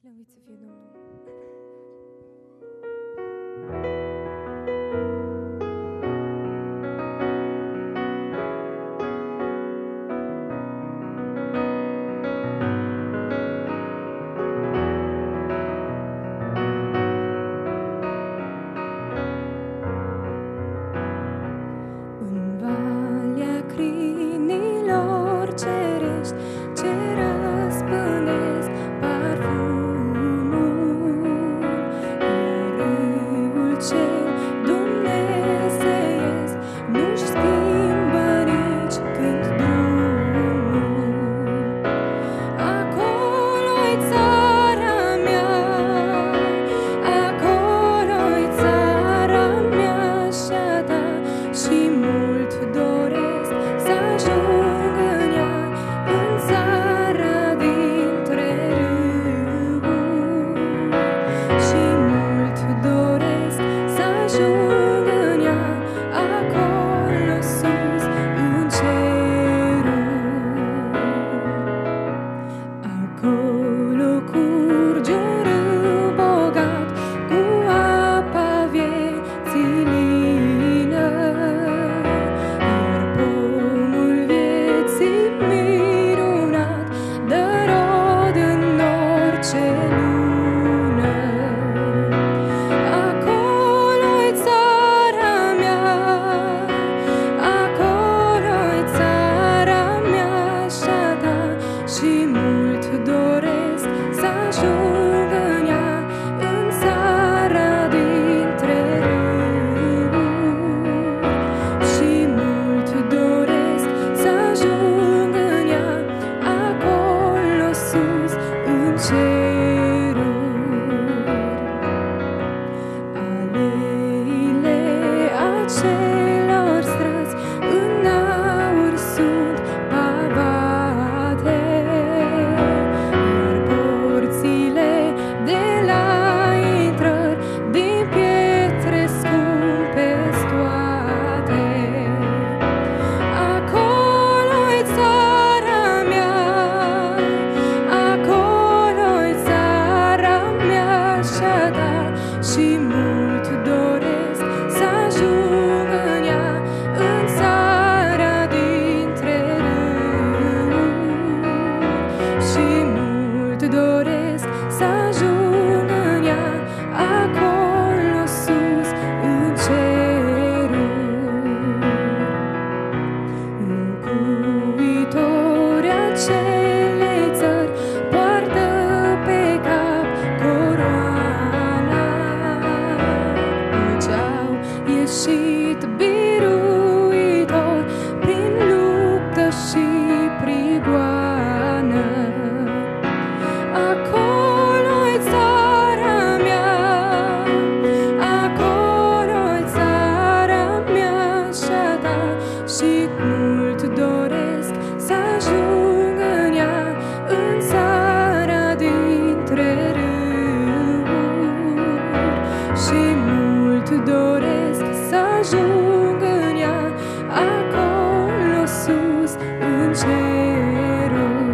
Slăvit să fie Domnul! În valea crinilor cerești, ce răspândesc parfumul, iar râul cel dumnezeiesc nu-și schimbă nici când drumul. Acolo-i țara mea, acolo-i țara mea și a ta, și mult doresc să ajung în ea, în țara dintre râuri. Și mult doresc să ajung în ea, acolo sus, în ceruri. Acolo curge un râu bogat cu apa vieții lină, iar pomul vieții minunat dă rod în orice lună. Acolo-i țara mea, acolo-i țara mea și a ta, și mult doresc să ajung în ea, în țara dintre râuri. Și mult doresc să ajung în ea, acolo sus, în ceruri. Aleile acelor străzi în aur sunt pavate, iar porțile de la intrări din pietre scumpe-s toate. Acolo-i țara mea, acolo-i țara mea și a ta, și mult doresc să ajung în ea, în țara dintre râuri. Și mult doresc să ajung în ea, acolo sus, în ceruri. Locuitorii acelei țări poartă pe cap coroana, căci au ieșit biruitori prin luptă și prigoană. Acolo-i țara mea, acolo-i țara mea și a ta, și mult doresc să ajung în ea, în țara dintre râuri. Și mult doresc să ajung în ea, acolo sus, în ceruri.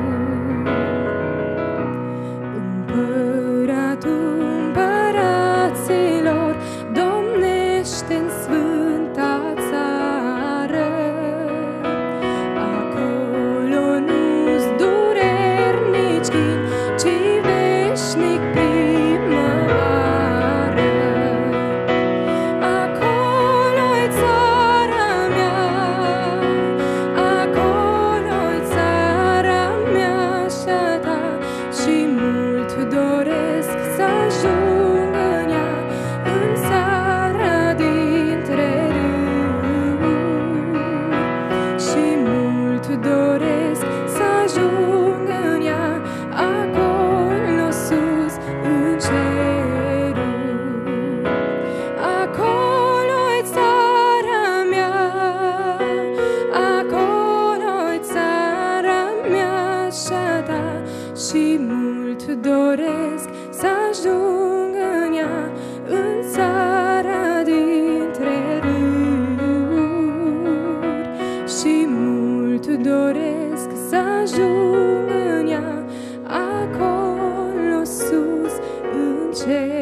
Împăratul împăraților domnește în sfânta țară. Acolo nu-s dureri nici chin, ci veșnic primăvară. Acolo-i țara mea, acolo-i țara mea și a ta, și mult doresc să ajung în ea, în țara dintre râuri. Și mult doresc să ajung în ea, acolo sus, în ceruri. Acolo-i țara mea, acolo-i țara mea și a ta, și mult doresc să ajung în ea, în țara dintre râuri. Și mult doresc să ajung în ea, acolo sus, cer.